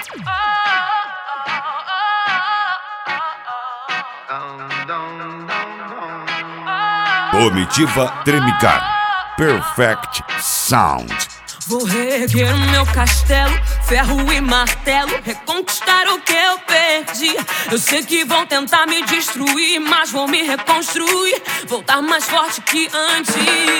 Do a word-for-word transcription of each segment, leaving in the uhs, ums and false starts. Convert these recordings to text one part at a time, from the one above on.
Comitiva Tremicar, Perfect Sound. Vou reerguer o meu castelo, ferro e martelo, reconquistar o que eu perdi. Eu sei que vão tentar me destruir, mas vou me reconstruir, voltar mais forte que antes.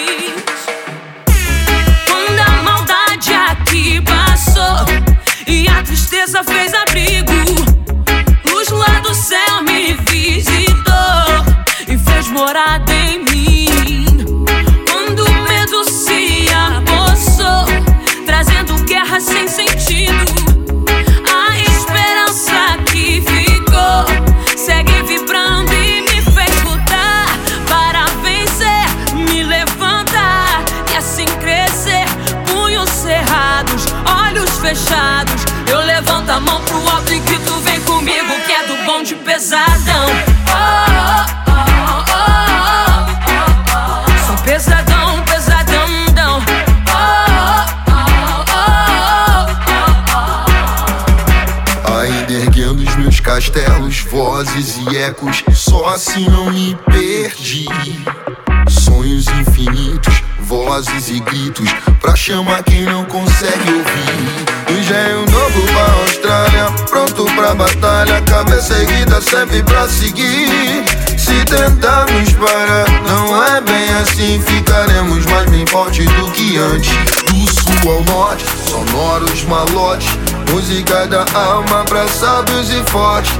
Quando a maldade aqui passou e a tristeza fez abrigo, luz lá do céu me visitou e fez morada em mim. Quando o medo se apossou, trazendo guerra sem sentido, a esperança que ficou segue vibrando e me fez lutar para vencer, me levantar e assim crescer. Punhos cerrados, olhos fechados, eu levanto a mão pro alto e grito: vem comigo que é do bonde pesadão. Oh, oh, oh, oh, oh, oh. Sou pesadão, pesadão, dão. Ainda erguendo os meus castelos, vozes e ecos, só assim não me perdi. Sonhos infinitos, vozes e gritos, pra chamar quem não consegue ouvir. Engenho novo pra Austrália, pronto pra batalha, cabeça erguida sempre pra seguir. Se tentarmos parar, não é bem assim, ficaremos mais bem fortes do que antes. Do sul ao norte, sonoros malotes, música da alma pra sábios e fortes.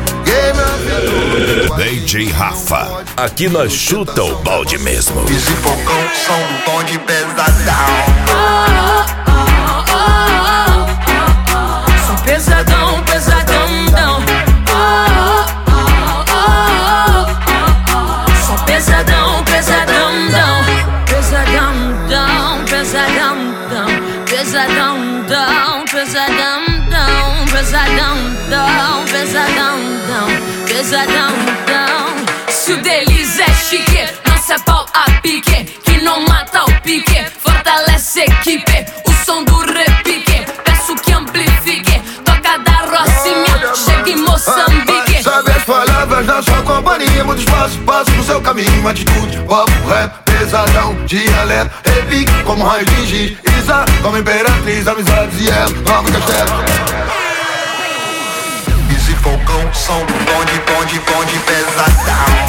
D J Rafa, aqui nós chuta o balde mesmo. Fiz e Falcão, som do bonde pesadão. Oh, oh, oh, oh, oh, oh. Sou pesadão, pesadão, dão. Oh, oh, oh, oh, oh. Sou pesadão, pesadão, dão. Pesadão, dão, pesadão, dão. Pesadão, dão, pesadão, dão. Pesadão, dão, pesadão, dão. Pesadão, dão. Se o deles é chique, nossa é pau a pique, que não mata o pique, fortalece a equipe. O som do repique, peço que amplifique. Toca da Rocinha, chega em Moçambique. Sabe as palavras da sua companhia, muito espaço, passo no seu caminho. Atitude, papo, rap, pesadão, dialeto, repique como raio de giz, Isa como imperatriz, amizades e ela, nova castelo. Falcão, som do bonde, bonde, bonde pesadão.